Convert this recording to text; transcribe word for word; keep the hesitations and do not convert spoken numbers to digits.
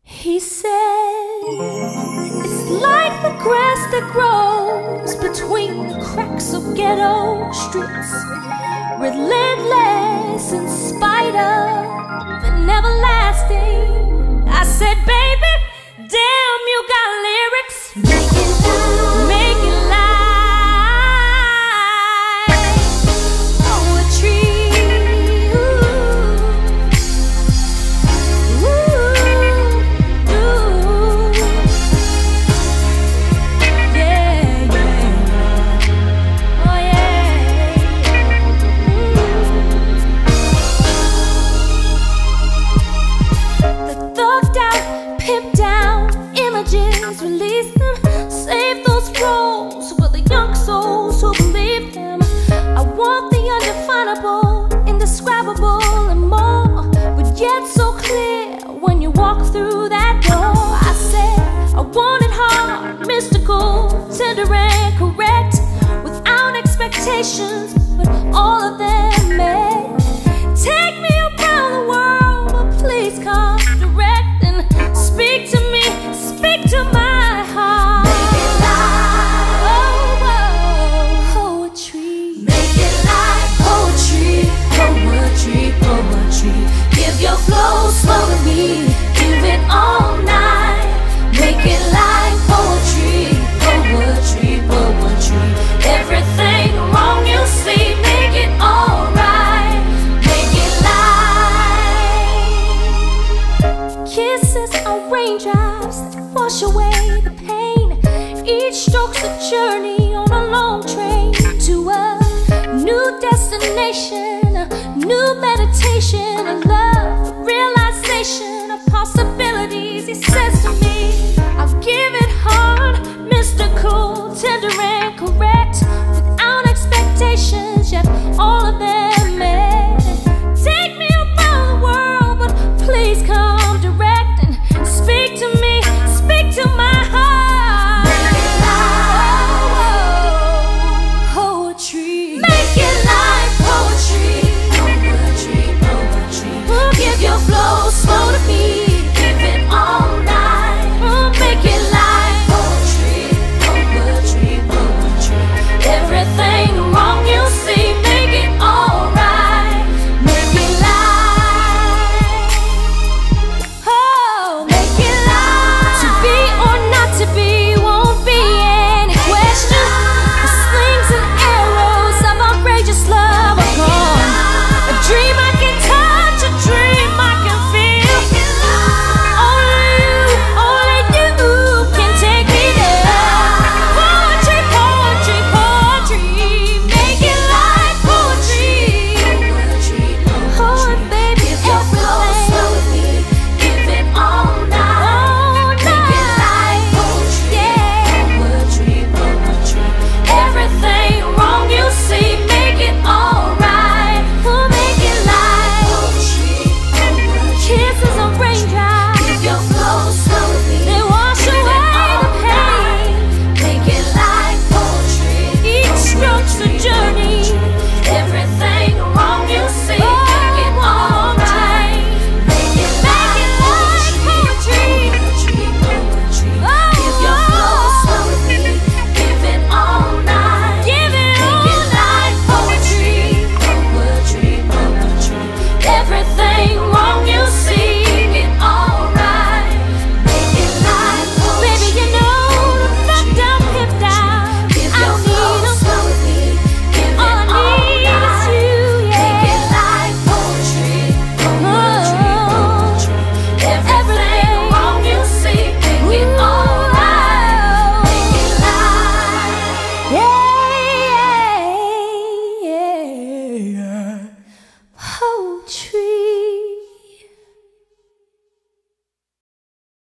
He said, it's like the grass that grows between the cracks of ghetto streets, relentless in spite of the never lasting. I said, baby, damn, you got lyrics. Make it live, make it live. Poetry. Ooh, ooh, ooh. Yeah, yeah. Oh, yeah. Mm. The thugged out, pimped down images, release them, save those roles for the young souls who believe them. I want the undefinable, indescribable and more, but yet so clear when you walk through that door. I said I want it hard, mystical, tender and correct, without expectations, but all of them met. Take me around the world, but please come direct and speak to me, speak to my heart. Make it live. Oh, oh, poetry. Make it live. Poetry, poetry, poetry. Give your flow slow to me, give it all night. Make it live. Poetry, poetry, poetry. Everything wrong you see, make it alright. Make it live. Kisses are raindrops that wash away the pain. Each stroke's a journey on a long train to a new destination, a new meditation, a love, a realization of possibility.